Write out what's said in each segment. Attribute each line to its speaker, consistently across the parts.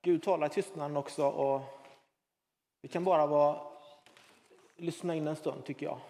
Speaker 1: Gud talar i tystnaden också, och vi kan bara lyssna in en stund, tycker jag.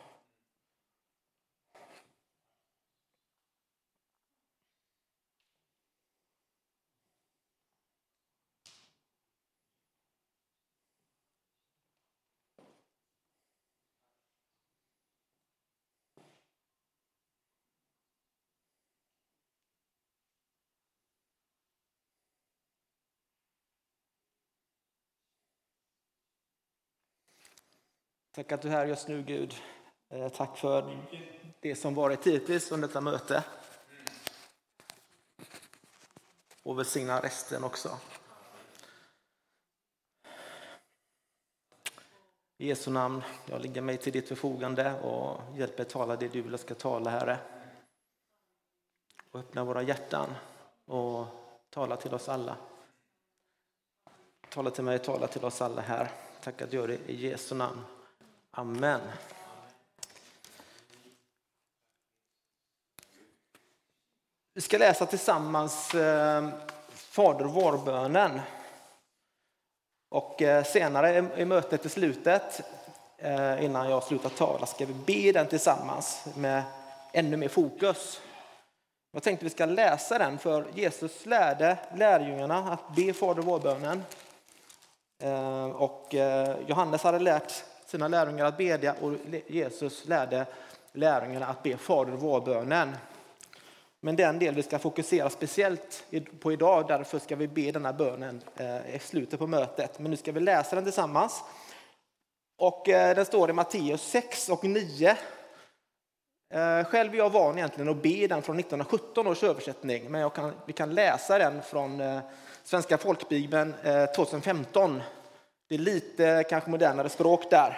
Speaker 1: Tack att du är här just nu, Gud. Tack för det som varit hittills under detta möte. Och välsigna resten också. I Jesu namn, jag lägger mig till ditt förfogande och hjälper tala det du vill ska tala, Herre. Och öppna våra hjärtan och tala till oss alla. Tala till mig, tala till oss alla här. Tack att du gör det i Jesu namn. Amen. Vi ska läsa tillsammans Fader vår-bönen. Och senare i mötet i slutet, innan jag slutar tala, ska vi be den tillsammans med ännu mer fokus. Jag tänkte vi ska läsa den, för Jesus lärde lärjungarna att be Fader vår-bönen. Och Johannes hade lärt sina lärjungar att bedja, och Jesus lärde lärjungarna att be Fader vår-bönen. Men den del vi ska fokusera speciellt på idag, därför ska vi be denna bönen i slutet på mötet. Men nu ska vi läsa den tillsammans. Och den står i Matteus 6 och 9. Själv är jag van egentligen att be den från 1917 års översättning. Men vi kan läsa den från Svenska folkbibeln 2015. Det är lite kanske modernare språk där.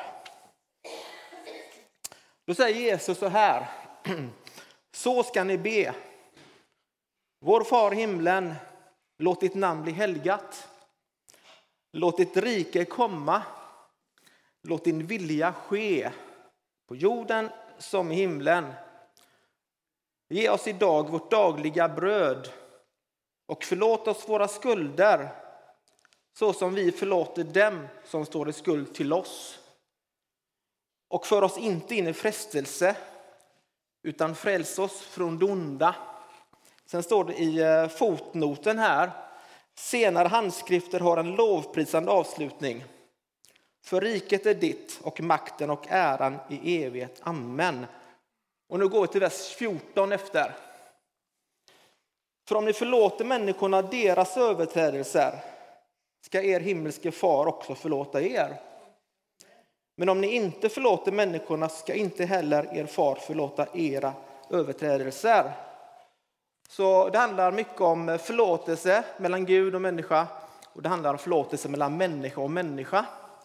Speaker 1: Då säger Jesus så här. Så ska ni be. Vår far i himlen, låt ditt namn bli helgat. Låt ditt rike komma. Låt din vilja ske på jorden som i himlen. Ge oss idag vårt dagliga bröd. Och förlåt oss våra skulder, så som vi förlåter dem som står i skuld till oss. Och för oss inte in i frestelse, utan fräls oss från det onda. Sen står det i fotnoten här. Senare handskrifter har en lovprisande avslutning. För riket är ditt, och makten och äran i evighet. Amen. Och nu går vi till vers 14 efter. För om ni förlåter människorna deras överträdelser, ska er himmelske far också förlåta er. Men om ni inte förlåter människorna, ska inte heller er far förlåta era överträdelser. Så det handlar mycket om förlåtelse mellan Gud och människa. Och det handlar om förlåtelse mellan människa och människa.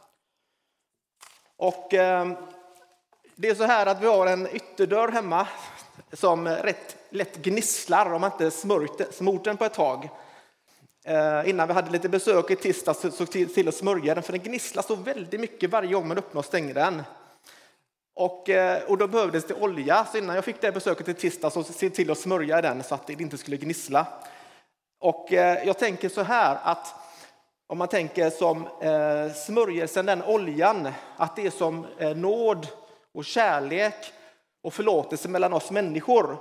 Speaker 1: Och det är så här att vi har en ytterdörr hemma som rätt lätt gnisslar om man inte smort den på ett tag. Innan vi hade lite besök i tisdag så såg till att smörja den, för den gnisslar så väldigt mycket varje gång man öppnar och stänger den. Och då behövdes det olja, så innan jag fick det besöket i tisdag så såg till att smörja den så att det inte skulle gnissla. Och jag tänker så här att om man tänker som smörjelsen, den oljan, att det är som nåd och kärlek och förlåtelse mellan oss människor.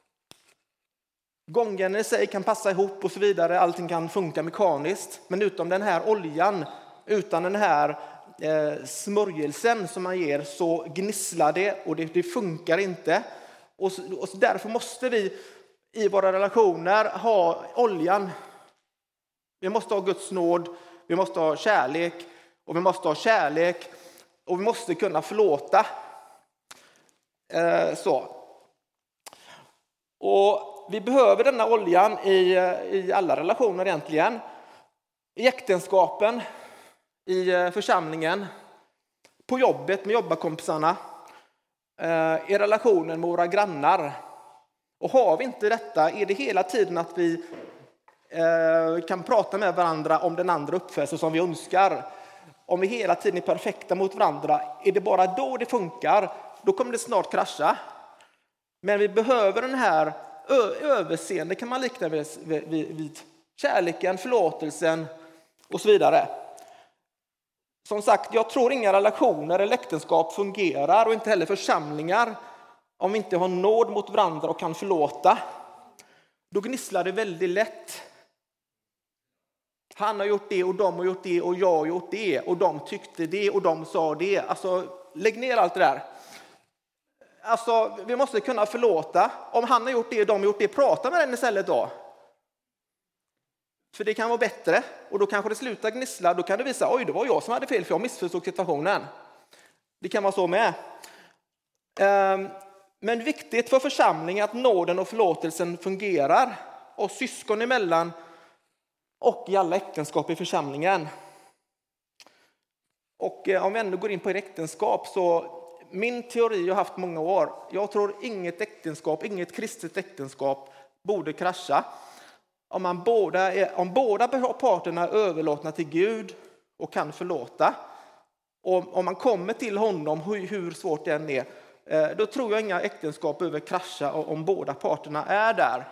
Speaker 1: Gången i sig kan passa ihop och så vidare, allting kan funka mekaniskt. Men utan den här oljan, utan den här smörjelsen som man ger, så gnisslar det och det funkar inte. Och därför måste vi i våra relationer ha oljan. Vi måste ha Guds nåd, vi måste ha kärlek, och vi måste ha kärlek, och vi måste kunna förlåta. Så. Och vi behöver denna oljan i alla relationer egentligen. I äktenskapen, i församlingen, på jobbet med jobbarkompisarna, i relationen med våra grannar. Och har vi inte detta, är det hela tiden att vi kan prata med varandra om den andra uppför sig som vi önskar. Om vi hela tiden är perfekta mot varandra, är det bara då det funkar, då kommer det snart krascha. Men vi behöver den här överseende, kan man likna vid kärleken, förlåtelsen och så vidare. Som sagt, jag tror inga relationer eller äktenskap fungerar och inte heller församlingar om vi inte har nåd mot varandra och kan förlåta. Då gnisslar det väldigt lätt. Han har gjort det och de har gjort det och jag har gjort det och de tyckte det och de sa det. Alltså, lägg ner allt det där. Alltså, vi måste kunna förlåta. Om han har gjort det och de har gjort det, prata med den istället då. För det kan vara bättre och då kanske det slutar gnissla. Då kan det visa, oj, det var jag som hade fel för jag missförstod situationen. Det kan vara så med. Men viktigt för församlingen att nåden och förlåtelsen fungerar. Och syskon emellan och i alla äktenskap i församlingen. Och om vi ändå går in på äktenskap så min teori jag har haft många år. Jag tror inget kristet äktenskap borde krascha. Om båda parterna är överlåtna till Gud och kan förlåta. Och om man kommer till honom, hur svårt det än är, då tror jag inga äktenskap behöver krascha om båda parterna är där.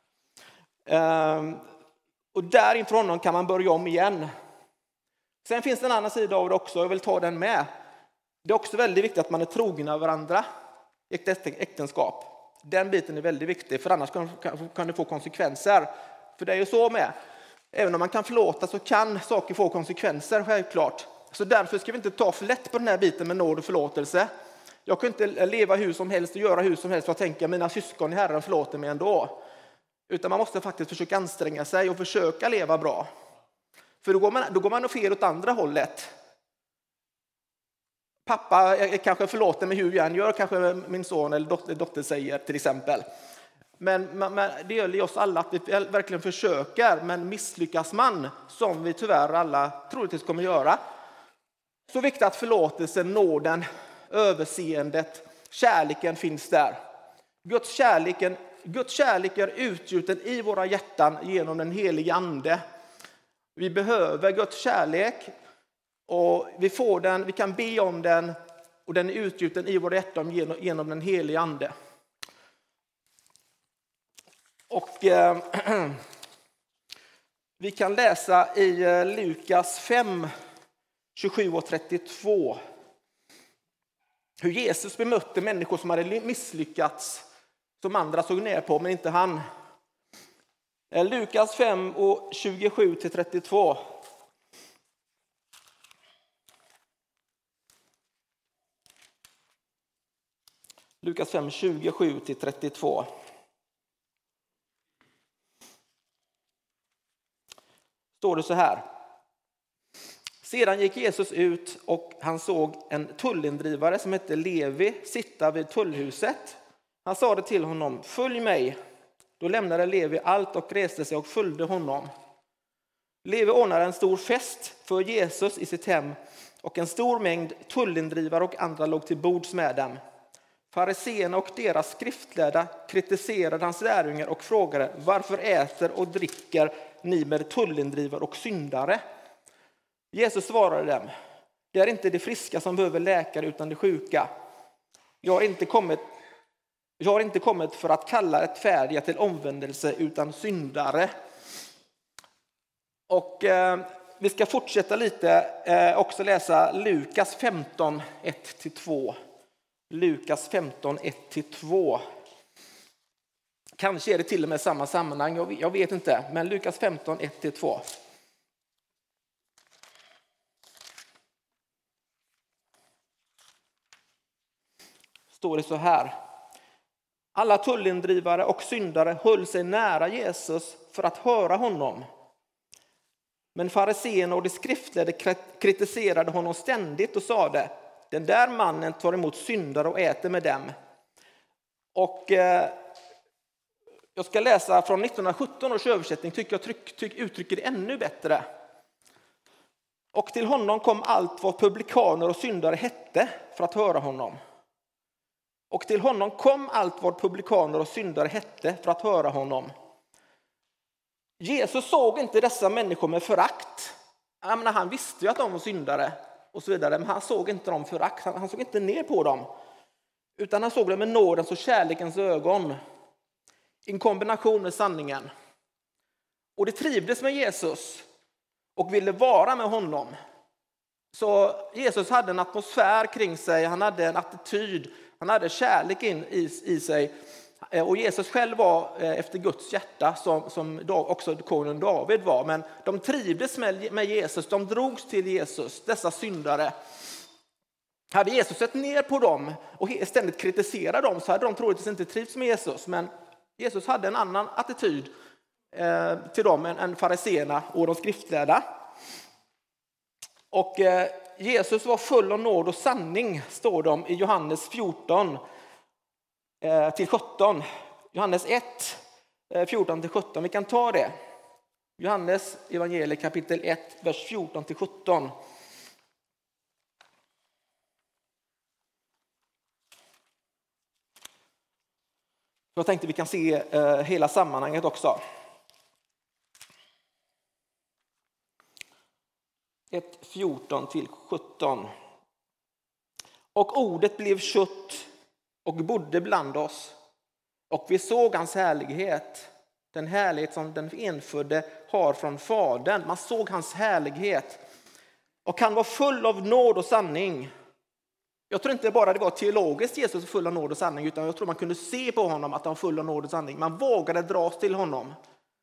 Speaker 1: Och där inför honom kan man börja om igen. Sen finns det en annan sida av det också, jag vill ta den med. Det är också väldigt viktigt att man är trogna varandra i ett äktenskap. Den biten är väldigt viktig, för annars kan det få konsekvenser. För det är ju så med. Även om man kan förlåta så kan saker få konsekvenser, självklart. Så därför ska vi inte ta för lätt på den här biten med nåd och förlåtelse. Jag kan inte leva hur som helst och göra hur som helst för att tänka mina syskon i Herren förlåter mig ändå. Utan man måste faktiskt försöka anstränga sig och försöka leva bra. För då går man nog fel åt andra hållet. Pappa kanske förlåter mig hur jag än gör, kanske min son eller dotter säger till exempel. Men det gäller oss alla att vi verkligen försöker, men misslyckas man, som vi tyvärr alla troligtvis kommer göra, så viktigt att förlåtelsen, nåden, överseendet, kärleken finns där. Guds kärlek är utgjuten i våra hjärtan genom den helige ande. Vi behöver Guds kärlek och vi får den, vi kan be om den och den är utgjuten i våra hjärtan genom den helige ande. Och vi kan läsa i Lukas 5, 27 och 32 hur Jesus bemötte människor som hade misslyckats, som andra såg ner på men inte han. Lukas 5 och 27 till 32. Lukas 5, 27 till 32. Står det så här. Sedan gick Jesus ut och han såg en tullindrivare som hette Levi sitta vid tullhuset. Han sa det till honom, följ mig. Då lämnade Levi allt och reste sig och följde honom. Levi ordnade en stor fest för Jesus i sitt hem och en stor mängd tullindrivare och andra låg till bords med dem. Fariséerna och deras skriftlärda kritiserade hans lärjungar och frågade, varför äter och dricker ni med tullindrivare och syndare? Jesus svarade dem, det är inte de friska som behöver läkare utan de sjuka. Jag har inte kommit för att kalla rättfärdiga till omvändelse utan syndare. Och vi ska fortsätta lite, också läsa Lukas 15, 1-2. Lukas 15, 1-2. Kanske är det till och med samma sammanhang, jag vet inte. Men Lukas 15, 1-2. Står det så här. Alla tullindrivare och syndare höll sig nära Jesus för att höra honom. Men fariséerna och de skriftlärda kritiserade honom ständigt och sade, den där mannen tar emot syndare och äter med dem. Och jag ska läsa från 1917 års översättning, tycker jag uttrycker det ännu bättre. Och till honom kom allt vad publikaner och syndare hette för att höra honom. Och till honom kom allt vad publikaner och syndare hette för att höra honom. Jesus såg inte dessa människor med förakt. Han visste ju att de var syndare och så vidare, men han såg inte dem förakt. Han såg inte ner på dem. Utan han såg dem med nådens och kärlekens ögon. I en kombination med sanningen. Och det trivdes med Jesus. och ville vara med honom. Så Jesus hade en atmosfär kring sig, han hade en attityd, han hade kärlek in i sig. Och Jesus själv var efter Guds hjärta som också kungen David var. Men de trivdes med Jesus, de drogs till Jesus, dessa syndare. Hade Jesus sett ner på dem och ständigt kritiserat dem så hade de troligtvis inte trivts med Jesus. Men Jesus hade en annan attityd till dem än fariséerna och de skriftlärda. Och Jesus var full av nåd och sanning, står det i Johannes 14 till 17. Johannes 1, 14 till 17. Vi kan ta det. Johannes evangeliet kapitel 1, vers 14 till 17. Jag tänkte vi kan se hela sammanhanget också. 1, 14 till 17. Och ordet blev kött och bodde bland oss. Och vi såg hans härlighet. Den härlighet som den enfödde har från Fadern. Man såg hans härlighet. Och han var full av nåd och sanning. Jag tror inte bara det var teologiskt Jesus full av nåd och sanning. Utan jag tror man kunde se på honom att han var full av nåd och sanning. Man vågade dras till honom.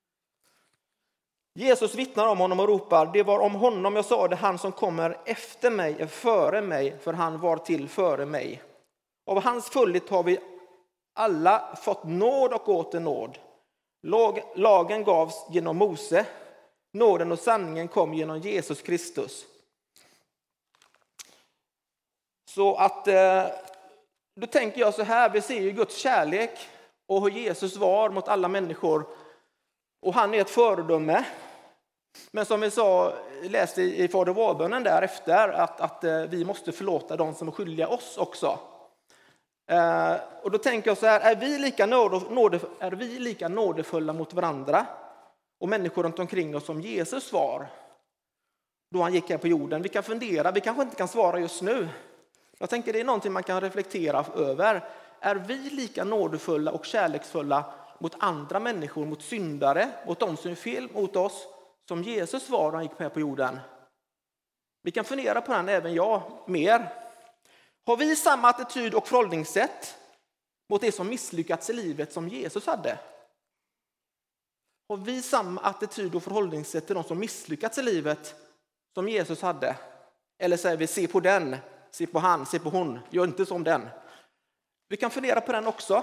Speaker 1: Jesus vittnar om honom och ropar: det var om honom jag sa det, han som kommer efter mig är före mig, för han var till före mig. Av hans fullhet har vi alla fått nåd och åter nåd. Lagen gavs genom Mose, nåden och sanningen kom genom Jesus Kristus. Så att då tänker jag så här, vi ser ju Guds kärlek och hur Jesus var mot alla människor. Och han är ett föredöme. Men som vi läste i Fader vår-bönen därefter, att vi måste förlåta de som är skyldiga oss också. Och då tänker jag så här, är vi lika nådefulla mot varandra och människor runt omkring oss som Jesus var då han gick här på jorden? Vi kan fundera, vi kanske inte kan svara just nu. Jag tänker det är någonting man kan reflektera över. Är vi lika nådefulla och kärleksfulla mot andra människor, mot syndare, mot de som är fel mot oss, som Jesus var när han gick med på jorden? Vi kan fundera på den, även jag, mer. Har vi samma attityd och förhållningssätt mot det som misslyckats i livet som Jesus hade? Har vi samma attityd och förhållningssätt till de som misslyckats i livet som Jesus hade? Eller säger vi, se på den, se på han, se på hon, gör inte som den. Vi kan fundera på den också.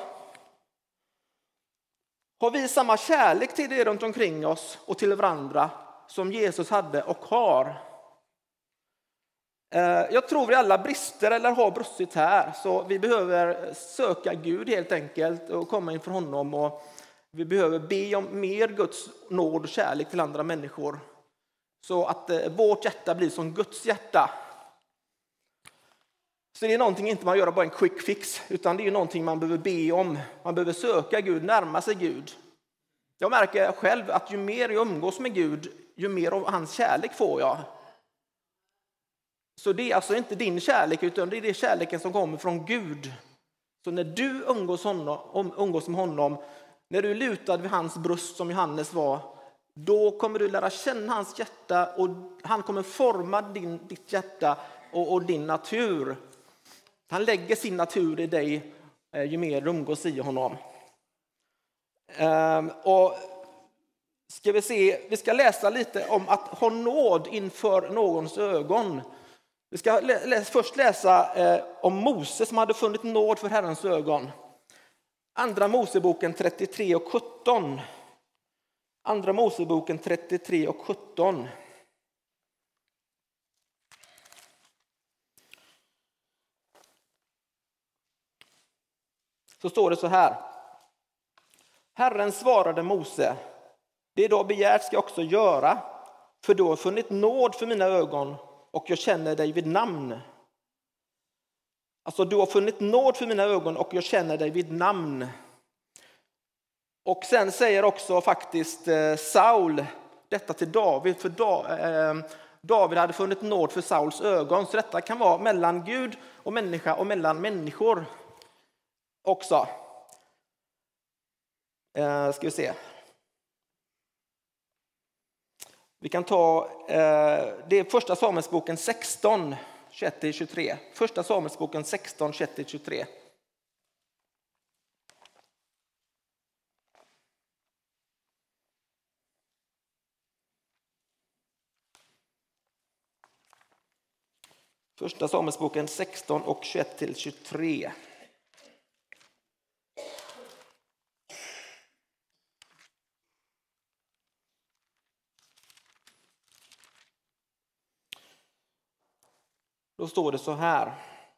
Speaker 1: Har vi samma kärlek till det runt omkring oss och till varandra som Jesus hade och har? Jag tror vi alla brister eller har brustit här, så vi behöver söka Gud helt enkelt och komma inför honom, och vi behöver be om mer Guds nåd och kärlek till andra människor så att vårt hjärta blir som Guds hjärta. Så det är någonting inte man gör bara en quick fix, utan det är någonting man behöver be om. Man behöver söka Gud, närma sig Gud. Jag märker själv att ju mer jag umgås med Gud, ju mer av hans kärlek får jag. Så det är alltså inte din kärlek, utan det är det kärleken som kommer från Gud. Så när du umgås med honom, när du är lutad vid hans bröst som Johannes var, då kommer du lära känna hans hjärta, och han kommer forma ditt hjärta och din natur. Han lägger sin natur i dig ju mer du umgås i honom. Och ska vi ska läsa lite om att ha nåd inför någons ögon. Vi ska först läsa om Mose som hade funnit nåd för Herrens ögon. Andra Moseboken 33 och 17. Andra Moseboken 33 och 17. Så står det så här. Herren svarade Mose: det du har begärt ska jag också göra, för du har funnit nåd för mina ögon och jag känner dig vid namn. Alltså, du har funnit nåd för mina ögon och jag känner dig vid namn. Och sen säger också faktiskt Saul detta till David, för David hade funnit nåd för Sauls ögon. Så detta kan vara mellan Gud och människa och mellan människor också. Ska vi se. Vi kan ta det är första Samuelsboken 16, 21-23. Första Samuelsboken 16, 21-23. Första Samuelsboken 16 och 21-23. Då står det så här.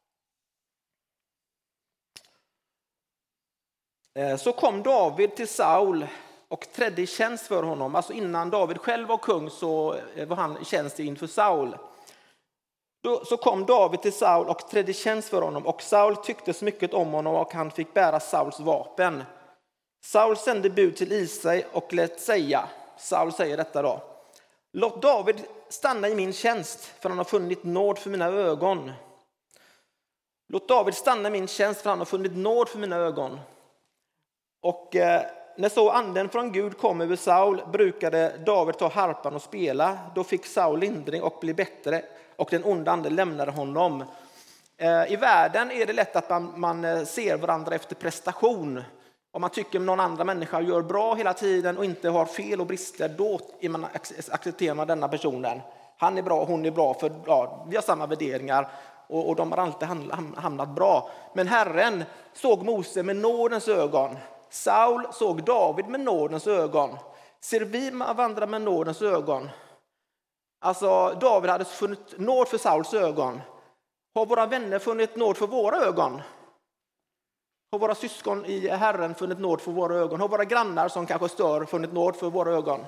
Speaker 1: Så kom David till Saul och trädde i tjänst för honom. Alltså innan David själv var kung så var han i tjänst inför Saul. Så kom David till Saul och trädde i tjänst för honom. Och Saul tyckte så mycket om honom och han fick bära Sauls vapen. Saul sände bud till Isai och lät säga. Saul säger detta då. Låt David stanna i min tjänst, för han har funnit nåd för mina ögon. Låt David stanna i min tjänst, för han har funnit nåd för mina ögon. Och när så anden från Gud kom över Saul brukade David ta harpan och spela. Då fick Saul lindring och blev bättre, och den onda anden lämnade honom. I världen är det lätt att man ser varandra efter prestation. Om man tycker någon andra människa gör bra hela tiden och inte har fel och brister, då accepterar man denna personen. Han är bra, hon är bra, för vi har samma värderingar och de har alltid hamnat bra. Men Herren såg Mose med nådens ögon. Saul såg David med nådens ögon. Ser vi varandra med nådens ögon? Alltså, David hade funnit nåd för Sauls ögon. Har våra vänner funnit nåd för våra ögon? Har våra syskon i Herren funnit nåd för våra ögon? Har våra grannar som kanske stör funnit nåd för våra ögon?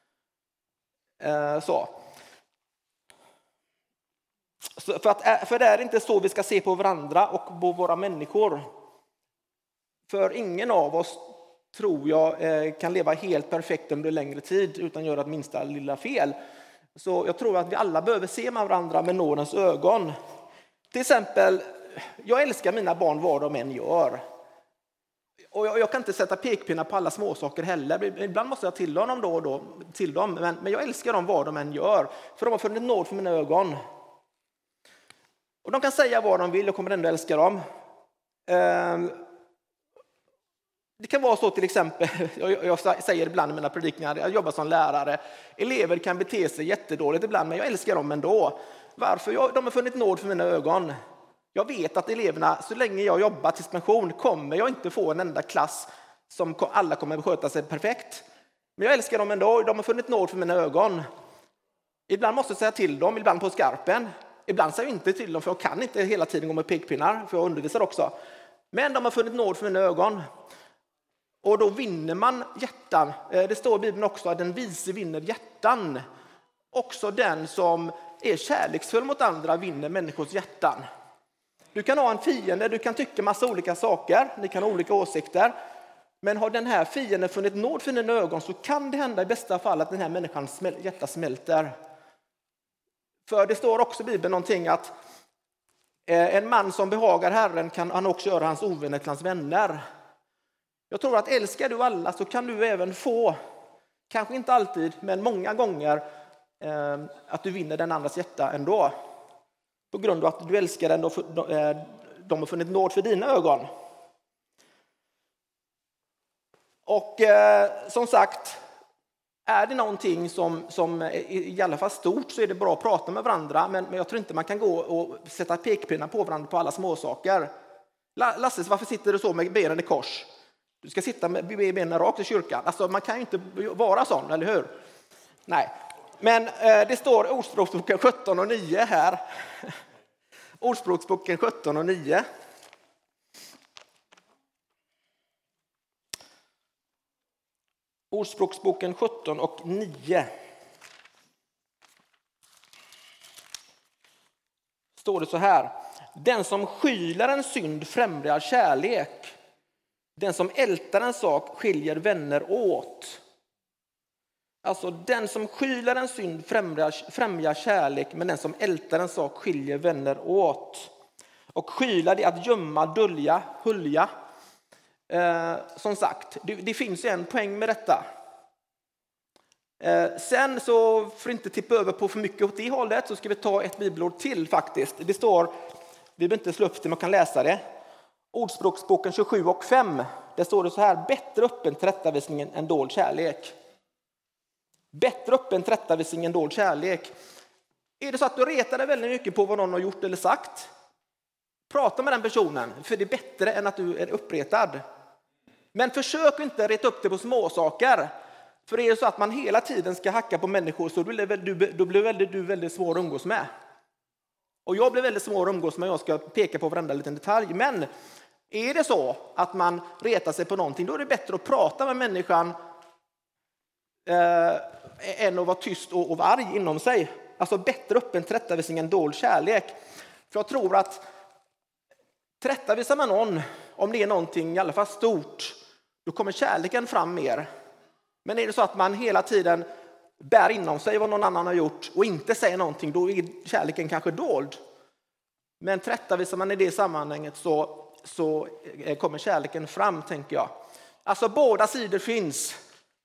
Speaker 1: För det är inte så vi ska se på varandra och på våra människor. För ingen av oss, tror jag, kan leva helt perfekt under längre tid utan göra det minsta lilla fel. Så jag tror att vi alla behöver se med varandra med nådens ögon. Till exempel, jag älskar mina barn vad de än gör. Och jag kan inte sätta pekpinnar på alla småsaker heller. Ibland måste jag till honom då och då. Till dem. Men jag älskar dem vad de än gör. För de har funnit nåd för mina ögon. Och de kan säga vad de vill, jag kommer ändå älska dem. Det kan vara så till exempel, jag säger ibland i mina predikningar, jag jobbar som lärare. Elever kan bete sig jättedåligt ibland, men jag älskar dem ändå. Varför? De har funnit nåd för mina ögon. Jag vet att eleverna, så länge jag jobbar till pension, kommer jag inte få en enda klass som alla kommer att sköta sig perfekt. Men jag älskar dem ändå, de har funnit nåd för mina ögon. Ibland måste jag säga till dem, ibland på skarpen. Ibland säger jag inte till dem, för jag kan inte hela tiden gå med pekpinnar, för jag undervisar också. Men de har funnit nåd för mina ögon. Och då vinner man hjärtan. Det står i Bibeln också att den vise vinner hjärtan. Också den som är kärleksfull mot andra vinner människors hjärtan. Du kan ha en fiende, du kan tycka massa olika saker, ni kan ha olika åsikter. Men har den här fienden funnit nåd för dina ögon, så kan det hända i bästa fall att den här människans hjärta smälter. För det står också i Bibeln någonting att en man som behagar Herren kan han också göra hans ovänner till hans vänner. Jag tror att älskar du alla, så kan du även få, kanske inte alltid, men många gånger, att du vinner den andras hjärta ändå. På grund av att du älskar den, de har funnit nåd för dina ögon. Och som sagt, är det någonting som i alla fall stort, så är det bra att prata med varandra. Men jag tror inte man kan gå och sätta pekpinnar på varandra på alla småsaker. Lasse, varför sitter du så med benen i kors? Du ska sitta med benen rakt i kyrkan. Alltså, man kan ju inte vara sån, eller hur? Nej. Men det står Ordspråksboken 17 och 9 här. Ordspråksboken 17 och 9. Ordspråksboken 17 och 9. Står det så här. Den som skyler en synd främjar kärlek. Den som ältar en sak skiljer vänner åt. Alltså, den som skyler en synd främjar kärlek, men den som ältar en sak skiljer vänner åt. Och skyla, det är att gömma, dölja, hulja. Som sagt, det finns ju en poäng med detta. Sen så, för att inte tippa över på för mycket åt det hållet, så ska vi ta ett bibelord till faktiskt. Det står, vi behöver inte slå upp det, man kan läsa det. Ordspråksboken 27:5. Där står det så här: bättre öppen tillrättavisning än dold kärlek. Bättre öppen tillrättavisning än dold kärlek. Är det så att du retar dig väldigt mycket på vad någon har gjort eller sagt, prata med den personen, för det är bättre än att du är uppretad. Men försök inte reta upp det på små saker. För det är så att man hela tiden ska hacka på människor, så då blir du väldigt svår att umgås med. Och jag blir väldigt svår att umgås med, jag ska peka på varenda liten detalj. Men är det så att man retar sig på någonting, då är det bättre att prata med människan än att vara tyst och vara arg inom sig. Alltså bättre öppen tillrättavisning än dold kärlek. För jag tror att tillrättavisar man någon, om det är någonting i alla fall stort, då kommer kärleken fram mer. Men är det så att man hela tiden bär inom sig vad någon annan har gjort och inte säger någonting, då är kärleken kanske dold. Men tillrättavisar man i det sammanhanget så kommer kärleken fram, tänker jag. Alltså båda sidor finns.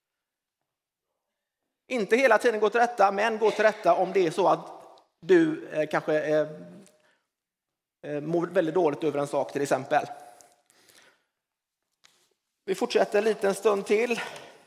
Speaker 1: Inte hela tiden gå till rätta, men gå till rätta om det är så att du kanske mår väldigt dåligt över en sak till exempel. Vi fortsätter en liten stund till.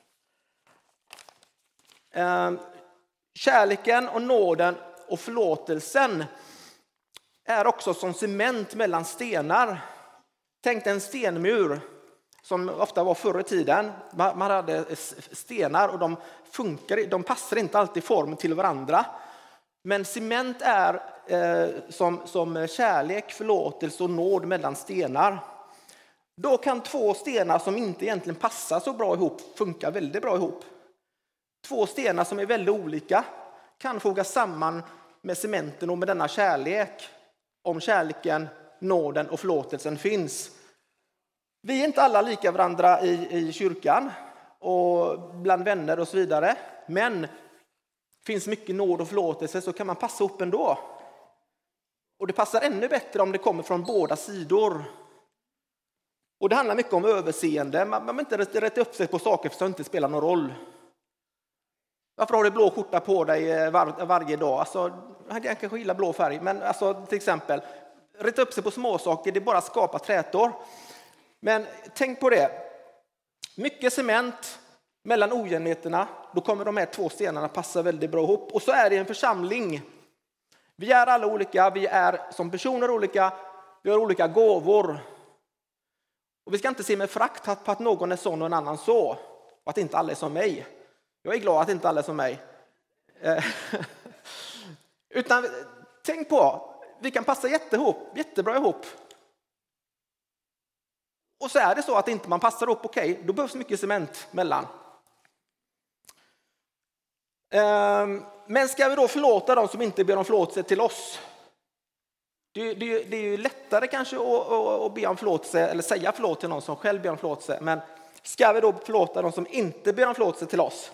Speaker 1: Kärleken och nåden och förlåtelsen är också som cement mellan stenar. Tänk dig en stenmur som ofta var förr i tiden. Man hade stenar och de passar inte alltid form till varandra. Men cement är som kärlek, förlåtelse och nåd mellan stenar. Då kan två stenar som inte egentligen passar så bra ihop funka väldigt bra ihop. Två stenar som är väldigt olika kan fogas samman med cementen och med denna kärlek. Om kärleken, nåden och förlåtelsen finns. Vi är inte alla lika varandra i kyrkan och bland vänner och så vidare. Men finns mycket nåd och förlåtelse så kan man passa upp ändå. Och det passar ännu bättre om det kommer från båda sidor. Och det handlar mycket om överseende. Man behöver inte rätta upp sig på saker för att det inte spelar någon roll. Varför har du blå skjorta på dig varje dag? Alltså, jag kanske gillar blå färg. Men alltså, till exempel, rätta upp sig på små saker, det bara skapar trätor. Men tänk på det. Mycket cement mellan ojämnheterna, då kommer de här två stenarna passa väldigt bra ihop. Och så är det en församling. Vi är alla olika, vi är som personer olika, vi har olika gåvor. Och vi ska inte se med frakt på att någon är sån och en annan så. Och att inte alla är som mig. Jag är glad att inte alla är som mig. Utan tänk på, vi kan passa jättebra ihop. Och så är det så att inte man passar upp, okej, då behövs mycket cement mellan. Men ska vi då förlåta dem som inte ber om förlåtelse till oss? Det är ju lättare kanske att be om förlåtelse eller säga förlåt till någon som själv ber om förlåtelse. Men ska vi då förlåta dem som inte ber om förlåtelse till oss?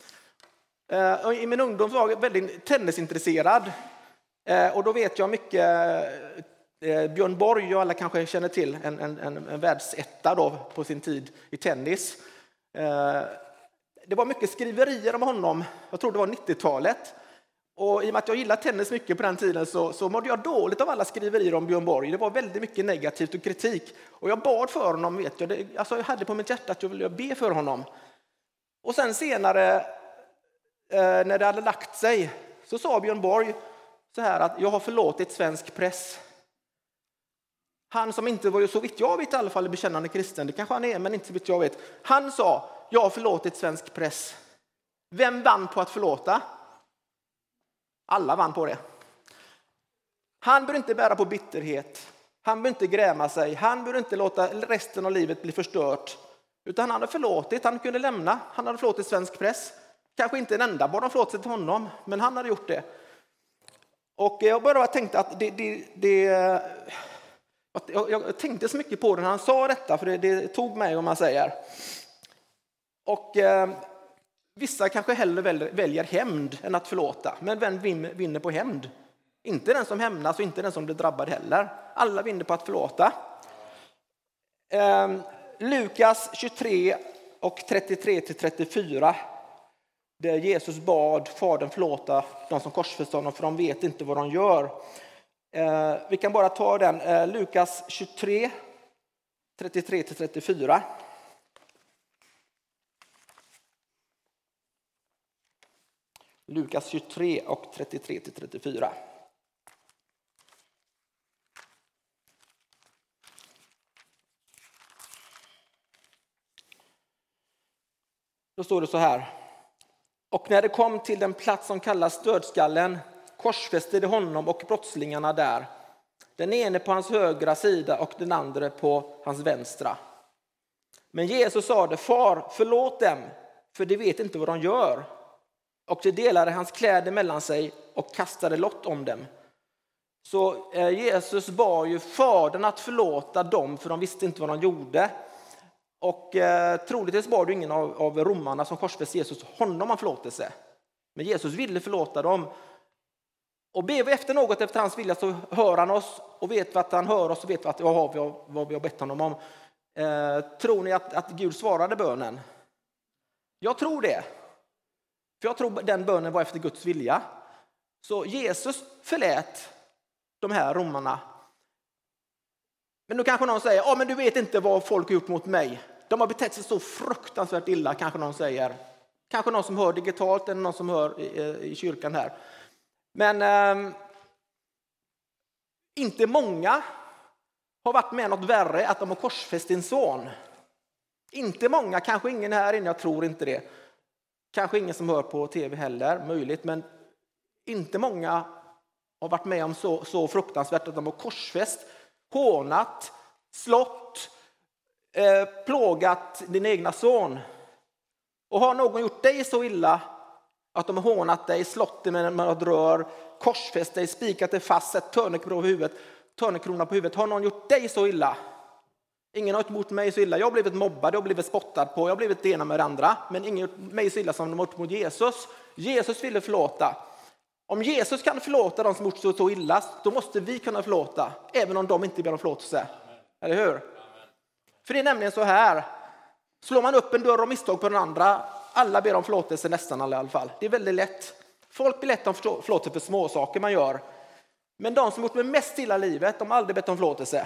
Speaker 1: I min ungdom var jag väldigt tennisintresserad. Och då vet jag mycket Björn Borg, och alla kanske känner till en världsetta då på sin tid i tennis. Det var mycket skriverier om honom, jag tror det var 90-talet. Och i och med att jag gillade tennis mycket på den tiden så mådde jag dåligt av alla skriverier om Björn Borg. Det var väldigt mycket negativt och kritik. Och jag bad för honom, vet jag. Jag hade på mitt hjärta att jag ville be för honom. Och sen senare, när det hade lagt sig, så sa Björn Borg så här att jag har förlåtit svensk press. Han som inte var, så vitt jag vet i alla fall, bekännande kristen. Det kanske han är, men inte så vitt jag vet. Han sa, jag har förlåtit svensk press. Vem vann på att förlåta? Alla vann på det. Han bör inte bära på bitterhet. Han bör inte gräma sig. Han bör inte låta resten av livet bli förstört. Utan han hade förlåtit. Han kunde lämna. Han hade förlåtit svensk press. Kanske inte en enda bara förlåtit till honom. Men han hade gjort det. Och jag bara tänkte att jag tänkte så mycket på det när han sa detta. För det tog mig, om man säger. Och vissa kanske hellre väljer hämnd än att förlåta. Men vem vinner på hämnd? Inte den som hämnas och inte den som blir drabbad heller. Alla vinner på att förlåta. Lukas 23 och 33-34. där Jesus bad Fadern förlåta de som korsfäste honom, för de vet inte vad de gör. Vi kan bara ta den. Lukas 23, 33-34. Lukas 23 och 33-34. Då står det så här. Och när det kom till den plats som kallas dödskallen korsfäste de honom och brottslingarna där. Den ene på hans högra sida och den andra på hans vänstra. Men Jesus sade: Far, förlåt dem, för de vet inte vad de gör. Och de delade hans kläder mellan sig och kastade lott om dem. Så Jesus bad ju Fadern att förlåta dem, för de visste inte vad de gjorde. Och troligtvis bad ju ingen av romarna som korsfäste Jesus honom om förlåtelse. Men Jesus ville förlåta dem. Och ber vi efter något efter hans vilja, så hör han oss och vet att han hör oss och vet vad vi har bett honom om. Tror ni att Gud svarade bönen? Jag tror det. För jag tror den bönen var efter Guds vilja. Så Jesus förlät de här romarna. Men nu kanske någon säger: men du vet inte vad folk har gjort mot mig. De har betett sig så fruktansvärt illa, kanske någon säger. Kanske någon som hör digitalt eller någon som hör i kyrkan här. Men inte många har varit med något värre att de har korsfäst sin son. Inte många, kanske ingen här inne, jag tror inte det. Kanske ingen som hör på tv heller, möjligt. Men inte många har varit med om så fruktansvärt att de har korsfäst, hånat, slått, plågat din egna son. Och har någon gjort dig så illa att de har hånat dig, slått dig med ett rör, korsfäst dig, spikat dig fast, sett törnekrona på huvudet. Har någon gjort dig så illa? Ingen har gjort mig så illa. Jag har blivit mobbad, jag har blivit spottad på, jag har blivit det ena med det andra. Men ingen har gjort mig så illa som de har gjort mot Jesus. Jesus ville förlåta. Om Jesus kan förlåta de som har gjort så illa, då måste vi kunna förlåta, även om de inte ber om förlåtelse. Eller hur? Amen. För det är nämligen så här. Slår man upp en dörr och misstag på den andra, alla ber om förlåtelse, nästan alla i alla fall. Det är väldigt lätt. Folk blir lätt om förlåtelse för små saker man gör. Men de som gjort med mest illa livet, de har aldrig bett om förlåtelse.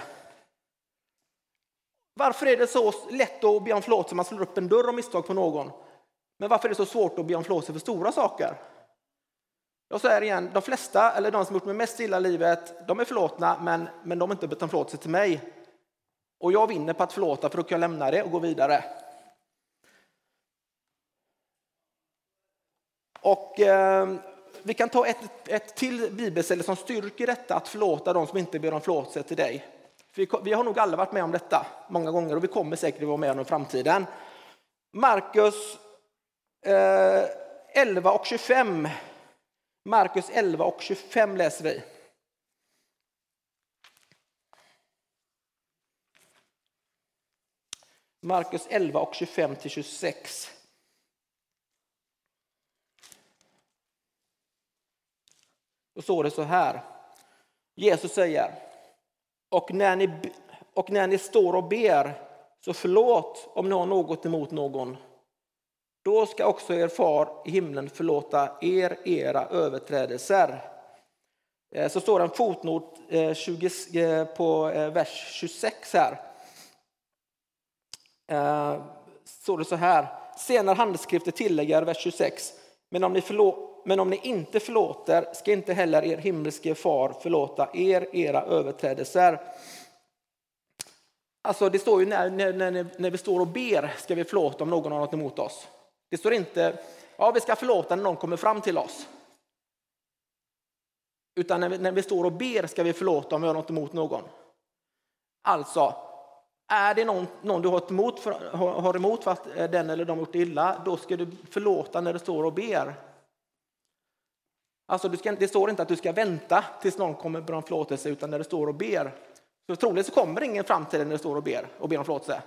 Speaker 1: Varför är det så lätt att be om förlåtelse om man slår upp en dörr och misstag på någon? Men varför är det så svårt att be om förlåtelse för stora saker? Jag säger igen, de flesta, eller de som gjort med mest illa livet, de är förlåtna, men de har inte bett om förlåtelse till mig. Och jag vinner på att förlåta, för då kan jag lämna det och gå vidare. Och vi kan ta ett till bibelställe som styrker detta, att förlåta de som inte ber om förlåtelse till dig. För vi har nog alla varit med om detta många gånger, och vi kommer säkert att vara med om det i framtiden. Markus 11 och 25. Markus 11 och 25 läser vi. Markus 11 och 25-26. Då står det så här. Jesus säger: Och när ni står och ber, så förlåt om ni har något emot någon. Då ska också er far i himlen förlåta era överträdelser. Så står det en fotnot på vers 26 här. Står det så här. Senare handskrifter tillägger vers 26. Men om ni inte förlåter, ska inte heller er himmelske far förlåta era överträdelser. Alltså det står ju när vi står och ber, ska vi förlåta om någon har något emot oss. Det står inte, vi ska förlåta när någon kommer fram till oss. Utan när vi står och ber ska vi förlåta om vi har något emot någon. Alltså, är det någon du har emot för att den eller de har gjort illa, då ska du förlåta när du står och ber. Alltså det står inte att du ska vänta tills någon kommer med en förlåtelse, utan när du står och ber. Så troligen så kommer ingen fram till dig när du står och ber om förlåtelse.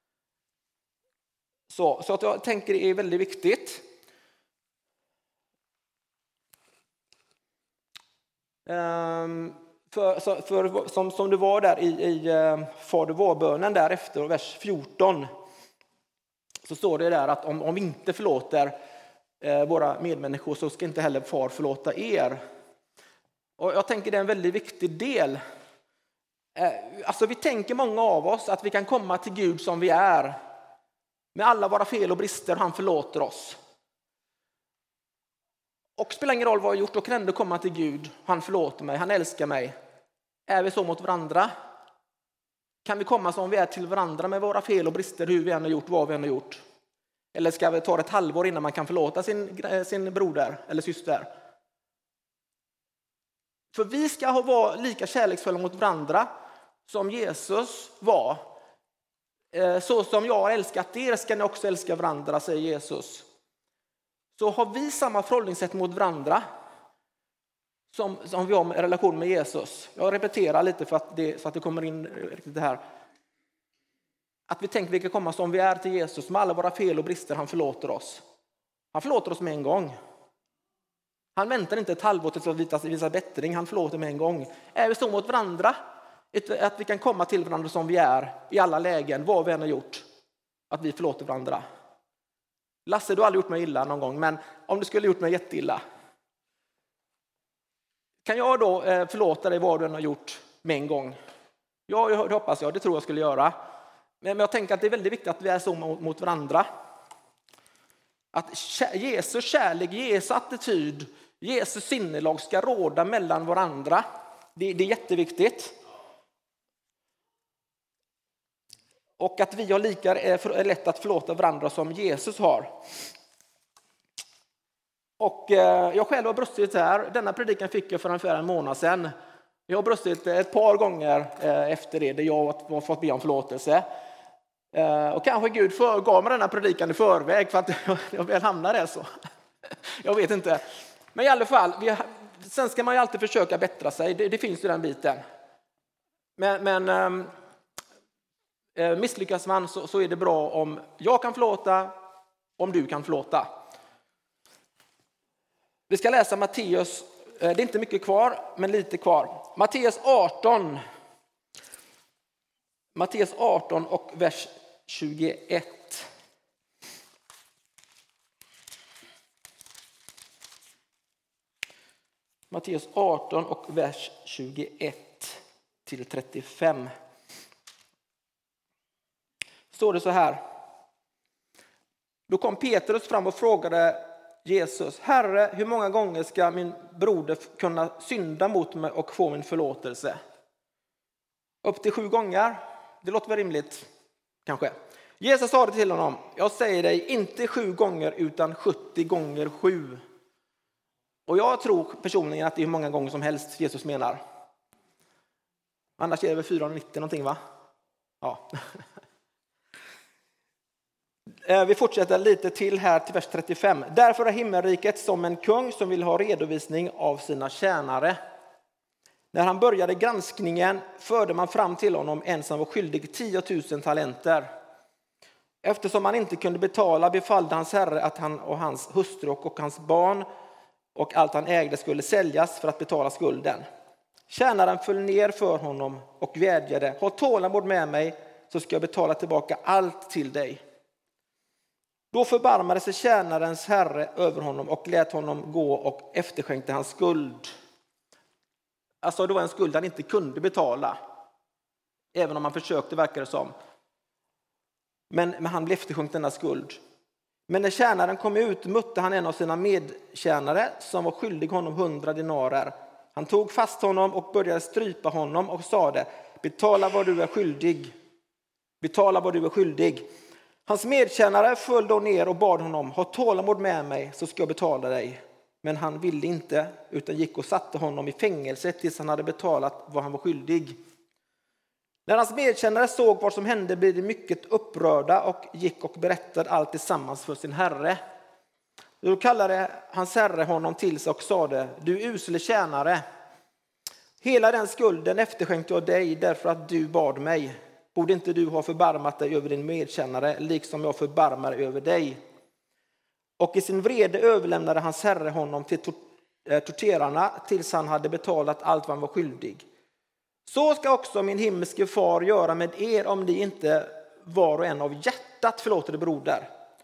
Speaker 1: Så att jag tänker det är väldigt viktigt. Som det var där i Fader vår-bönen där efter vers 14, så står det där att om vi inte förlåter, våra medmänniskor, så ska inte heller far förlåta er. Och jag tänker det är en väldigt viktig del. Alltså vi tänker många av oss att vi kan komma till Gud som vi är, med alla våra fel och brister, han förlåter oss. Och spelar ingen roll vad jag gjort, då kan ändå komma till Gud, han förlåter mig, han älskar mig. Är vi så mot varandra? Kan vi komma som vi är till varandra med våra fel och brister, hur vi än har gjort, vad vi än har gjort? Eller ska vi ta ett halvår innan man kan förlåta sin broder eller syster? För vi ska vara lika kärleksfulla mot varandra som Jesus var. Så som jag har älskat er ska ni också älska varandra, säger Jesus. Så har vi samma förhållningssätt mot varandra som vi har i relation med Jesus. Jag repeterar lite så att det kommer in riktigt det här. Att vi tänker att vi kan komma som vi är till Jesus med alla våra fel och brister, han förlåter oss. Han förlåter oss med en gång. Han väntar inte ett halvår till att visa bättring, han förlåter med en gång. Är vi så mot varandra, att vi kan komma till varandra som vi är i alla lägen, vad vi än har gjort, att vi förlåter varandra. Lasse, du har aldrig gjort mig illa någon gång, men om du skulle gjort mig jätteilla, kan jag då förlåta dig vad du än har gjort med en gång? Ja, det hoppas jag, det tror jag skulle göra. Men jag tänker att det är väldigt viktigt att vi är så mot varandra. Att Jesus kärlek, Jesus attityd, Jesus sinnelag ska råda mellan varandra. Det är jätteviktigt. Och att vi har lika lätt att förlåta varandra som Jesus har. Och jag själv har brustit här. Denna predikan fick jag för ungefär en månad sedan. Jag har brustit ett par gånger efter det, där jag har fått be om förlåtelse. Och kanske Gud gav mig denna predikan i förväg för att jag väl hamnar där så. Jag vet inte. Men i alla fall, sen ska man ju alltid försöka bättra sig. Det finns ju den biten. Men misslyckas man så är det bra om jag kan förlåta, om du kan förlåta. Vi ska läsa Matteus, det är inte mycket kvar, men lite kvar. Matteus 18 och vers 21. Matteus 18 och vers 21 till 35. Står det så här. Då kom Petrus fram och frågade Jesus: Herre, hur många gånger ska min broder kunna synda mot mig och få min förlåtelse? Upp till 7 gånger? Det låter väl rimligt, kanske. Jesus sa det till honom: jag säger dig, inte 7 gånger utan 70 gånger 7. Och jag tror personligen att det är hur många gånger som helst Jesus menar. Annars är det väl 490 någonting, va? Ja. Vi fortsätter lite till här till vers 35. Därför är himmelriket som en kung som vill ha redovisning av sina tjänare. När han började granskningen förde man fram till honom en som var skyldig 10 000 talenter. Eftersom han inte kunde betala befallde hans herre att han och hans hustru och hans barn och allt han ägde skulle säljas för att betala skulden. Tjänaren föll ner för honom och vädjade: ha tålamod med mig, så ska jag betala tillbaka allt till dig. Då förbarmade sig tjänarens herre över honom och lät honom gå och efterskänkte hans skuld. Alltså det var en skuld han inte kunde betala, även om han försökte, verkar det som. Men han blev efterskänkt denna skuld. Men när tjänaren kom ut mötte han en av sina medtjänare som var skyldig honom 100 dinarer. Han tog fast honom och började strypa honom och sade: betala vad du är skyldig. Betala vad du är skyldig. Hans medtjänare föll då ner och bad honom: ha tålamod med mig, så ska jag betala dig. Men han ville inte, utan gick och satte honom i fängelse tills han hade betalat vad han var skyldig. När hans medtjänare såg vad som hände blev de mycket upprörda och gick och berättade allt tillsammans för sin herre. Då kallade hans herre honom till sig och sade: du usle tjänare, hela den skulden efterskänkte jag dig därför att du bad mig. Borde inte du ha förbarmat dig över din medtjänare liksom jag förbarmar över dig? Och i sin vrede överlämnade hans herre honom till torterarna tills han hade betalat allt vad han var skyldig. Så ska också min himmelske far göra med er om ni inte var och en av hjärtat förlåter broder.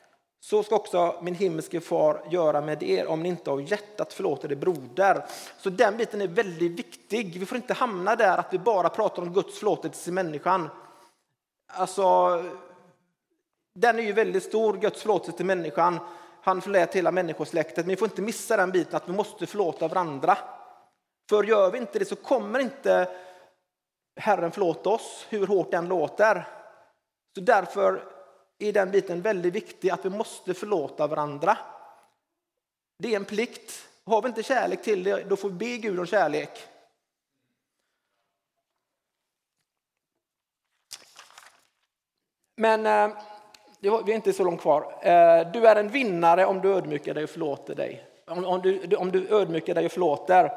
Speaker 1: så ska också min himmelske far göra med er om ni inte av hjärtat förlåter er broder. Så den biten är väldigt viktig. Vi får inte hamna där att vi bara pratar om Guds förlåtelse till människan. Alltså, den är ju väldigt stor, Guds förlåtelse till människan. Han förlät hela människosläktet, men vi får inte missa den biten att vi måste förlåta varandra. För gör vi inte det så kommer inte Herren förlåta oss, hur hårt den låter. Så därför är den biten väldigt viktig, att vi måste förlåta varandra. Det är en plikt. Har vi inte kärlek till det, då får vi be Gud om kärlek. Men vi är inte så långt kvar. Du är en vinnare om du ödmjukar dig och förlåter dig. Om du ödmjukar dig och förlåter.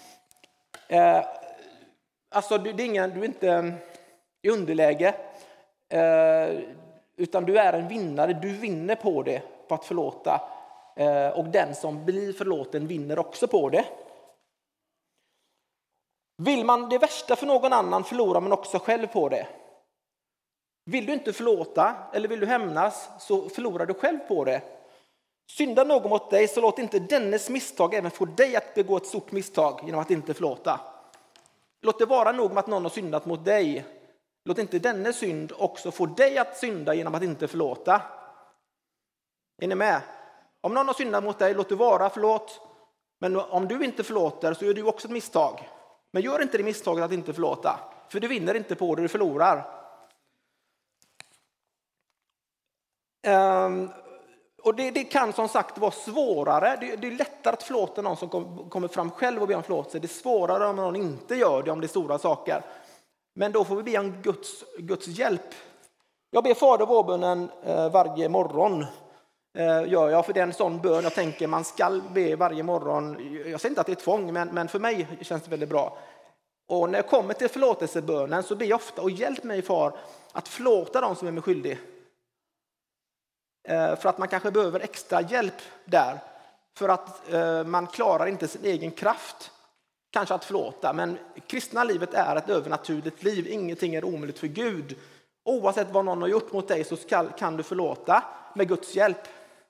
Speaker 1: Alltså du är inte i underläge. Utan du är en vinnare. Du vinner på det, på att förlåta. Och den som blir förlåten vinner också på det. Vill man det värsta för någon annan förlorar man också själv på det. Vill du inte förlåta eller vill du hämnas så förlorar du själv på det. Syndar någon mot dig så låt inte dennes misstag även få dig att begå ett stort misstag genom att inte förlåta. Låt det vara nog med att någon har syndat mot dig. Låt inte dennes synd också få dig att synda genom att inte förlåta. Är ni med? Om någon har syndat mot dig, låt det vara, förlåt. Men om du inte förlåter så gör du också ett misstag. Men gör inte det misstaget att inte förlåta. För du vinner inte på det, du förlorar. Och det kan som sagt vara svårare. Det är lättare att förlåta någon som kommer fram själv och ber om förlåtelse. Det är svårare om någon inte gör det, om det är stora saker. Men då får vi be om Guds hjälp. Jag ber Fader vårbönen varje morgon. Gör jag, för det är en sån bön jag tänker man ska be varje morgon. Jag säger inte att det är tvång, men för mig känns det väldigt bra. Och när jag kommer till förlåtelsebönen så ber jag ofta och hjälp mig far att förlåta dem som är mig skyldig. För att man kanske behöver extra hjälp där. För att man klarar inte sin egen kraft. Kanske att förlåta. Men kristna livet är ett övernaturligt liv. Ingenting är omöjligt för Gud. Oavsett vad någon har gjort mot dig så kan du förlåta med Guds hjälp.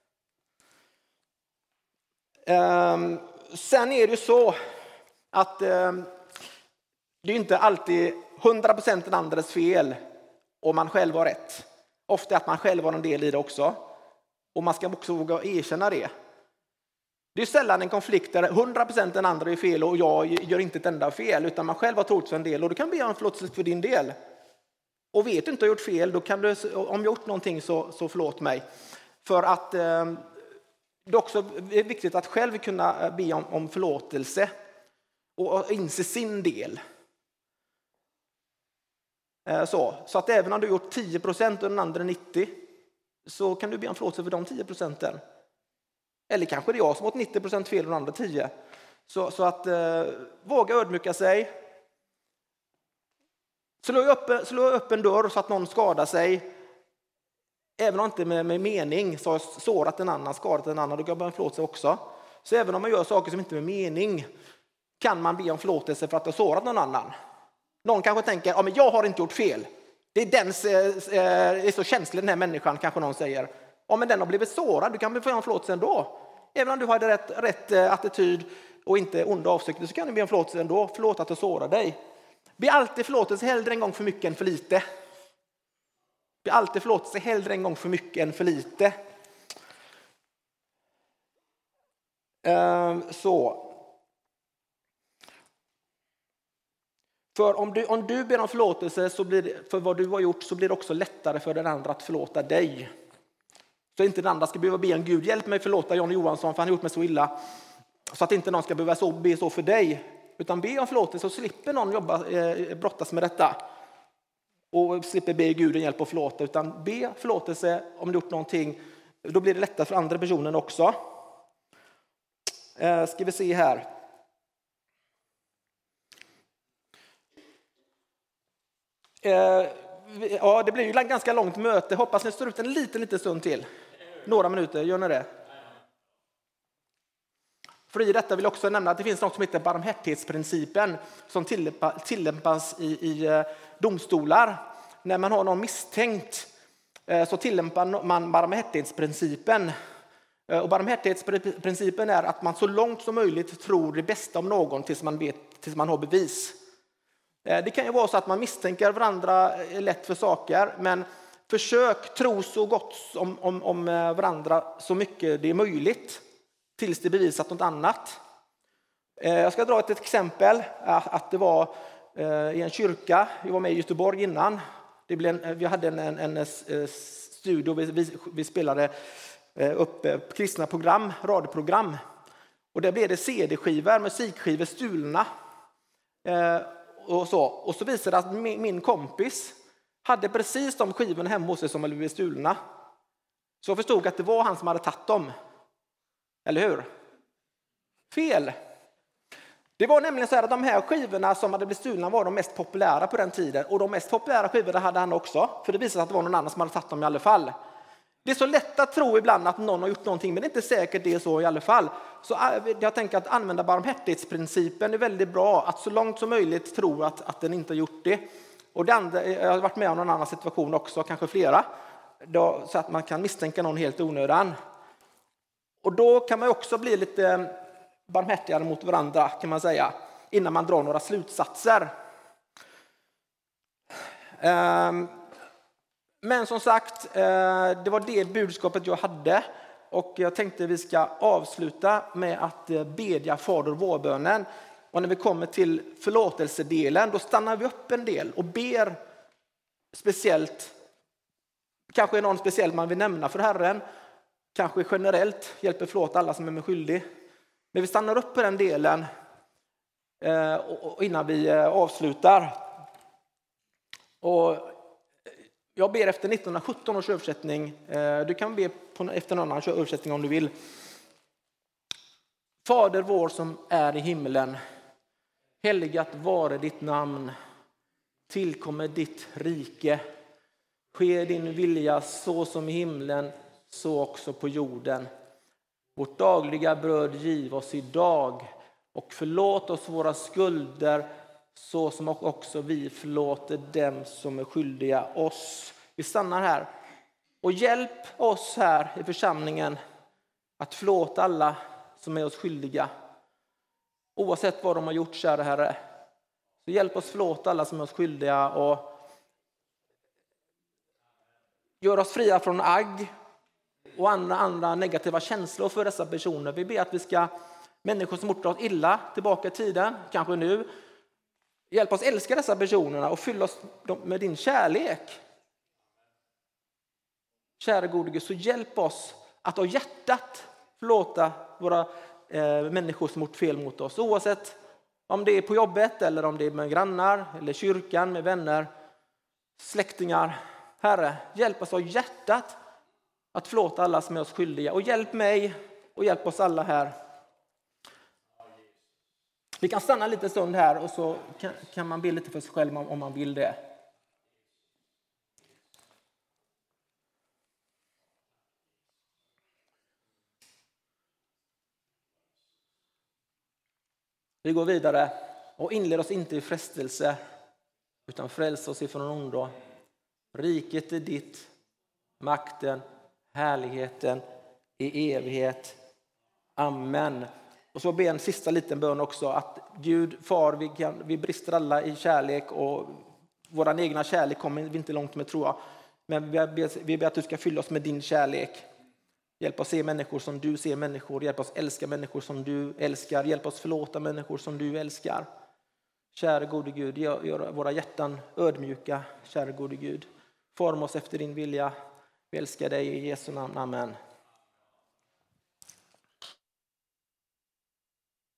Speaker 1: Sen är det ju så att det är inte alltid 100% den andres fel om man själv har rätt. Ofta att man själv har en del i det också. Och man ska också våga erkänna det. Det är sällan en konflikt där 100% den andra är fel och jag gör inte ett enda fel. Utan man själv har trott för en del och du kan be om förlåtelse för din del. Och vet du inte har gjort fel, då kan du, om jag gjort någonting så förlåt mig. För att det är också viktigt att själv kunna be om förlåtelse. Och inse sin del. Så att även om du har gjort 10% och den andra 90% så kan du be om förlåtelse för de 10%. Eller kanske det är jag som har 90% fel och den andra 10%. Så att våga ödmjuka sig. Slå upp en dörr så att någon skadar sig. Även om inte med mening så har sårat en annan, skadat en annan. Då kan man be om förlåtelse också. Så även om man gör saker som inte med mening kan man be om förlåtelse för att ha sårat någon annan. Någon kanske tänker, ja men jag har inte gjort fel. Det är så känslig den här människan, kanske någon säger. Ja men den har blivit sårad, du kan be om förlåtelse ändå. Även om du hade rätt attityd och inte onda avsikter så kan du be om förlåtelse ändå. Förlåt att jag sårar dig. Be alltid förlåtelse hellre en gång för mycket än för lite. Be alltid förlåtelse hellre en gång för mycket än för lite. Så. För om du ber om förlåtelse så blir det, för vad du har gjort så blir det också lättare för den andra att förlåta dig. Så inte den andra ska behöva be en Gud, hjälp mig förlåta Jan Johansson för han har gjort mig så illa. Så att inte någon ska behöva be så för dig. Utan be om förlåtelse så slipper någon brottas med detta. Och slipper be Gud en hjälp att förlåta. Utan be förlåtelse om du gjort någonting. Då blir det lättare för andra personen också. Ska vi se här. Ja, det blir ju ett ganska långt möte. Hoppas ni står ut en liten stund till. Några minuter, gör ni det? För i detta vill jag också nämna att det finns något som heter barmhärtighetsprincipen som tillämpas i domstolar. När man har någon misstänkt så tillämpar man barmhärtighetsprincipen. Och barmhärtighetsprincipen är att man så långt som möjligt tror det bästa om någon tills man har bevis. Det kan ju vara så att man misstänker varandra lätt för saker, men försök tro så gott om varandra så mycket det är möjligt tills det bevisat något annat. Jag ska dra ett exempel. Att det var i en kyrka, vi var med i Göteborg innan. Vi hade en studio, vi spelade upp kristna program, radioprogram. Och där blev det CD-skivor, musikskivor stulna. Och så visade det att min kompis hade precis de skivorna hemma hos sig som hade blivit stulna. Så jag förstod att det var han som hade tagit dem. Eller hur? Fel! Det var nämligen så här att de här skivorna som hade blivit stulna var de mest populära på den tiden. Och de mest populära skivorna hade han också. För det visade sig att det var någon annan som hade tagit dem i alla fall. Det är så lätt att tro ibland att någon har gjort någonting, men det är inte säkert det är så i alla fall. Så jag tänker att använda barmhärtighetsprincipen är väldigt bra. Att så långt som möjligt tro att den inte har gjort det. Och det andra, jag har varit med om någon annan situation också, kanske flera. Så att man kan misstänka någon helt onödan. Och då kan man också bli lite barmhärtigare mot varandra, kan man säga, innan man drar några slutsatser. Men som sagt, det var det budskapet jag hade. Och jag tänkte vi ska avsluta med att bedja Fader vår-bönen. Och när vi kommer till förlåtelsedelen, då stannar vi upp en del och ber speciellt. Kanske är någon speciell man vill nämna för Herren. Kanske generellt hjälper förlåt alla som är mig skyldig. Men vi stannar upp på den delen innan vi avslutar. Och jag ber efter 1917 års översättning. Du kan be efter någon annan översättning om du vill. Fader vår som är i himmelen. Helgat vare ditt namn. Tillkommer ditt rike. Sker din vilja så som i himlen, så också på jorden. Vårt dagliga bröd giv oss idag. Och förlåt oss våra skulder, så som också vi förlåter dem som är skyldiga oss. Vi stannar här. Och hjälp oss här i församlingen att förlåta alla som är oss skyldiga. Oavsett vad de har gjort, kära Herre. Så hjälp oss förlåta alla som är oss skyldiga och gör oss fria från agg och andra negativa känslor för dessa personer. Vi ber att vi ska, människor som gjort oss illa tillbaka i tiden, kanske nu, hjälp oss älska dessa personerna och fylla oss med din kärlek. Kära gode Gud, så hjälp oss att av hjärtat förlåta våra människor som gjort fel mot oss. Oavsett om det är på jobbet eller om det är med grannar eller kyrkan, med vänner, släktingar. Herre, hjälp oss av hjärtat att förlåta alla som är oss skyldiga. Och hjälp mig och hjälp oss alla här. Vi kan stanna lite stund här och så kan man be lite för sig själv om man vill det. Vi går vidare och inleder oss inte i frestelse utan fräls oss ifrån ondo. Riket är ditt, makten, härligheten i evighet. Amen. Och så ber en sista liten bön också att Gud, far, vi brister alla i kärlek och vår egna kärlek kommer vi inte långt med, tror jag. Men vi ber att du ska fylla oss med din kärlek. Hjälp oss se människor som du ser människor. Hjälp oss älska människor som du älskar. Hjälp oss förlåta människor som du älskar. Kära gode Gud, gör våra hjärtan ödmjuka. Kära gode Gud, forma oss efter din vilja. Vi älskar dig i Jesu namn. Amen.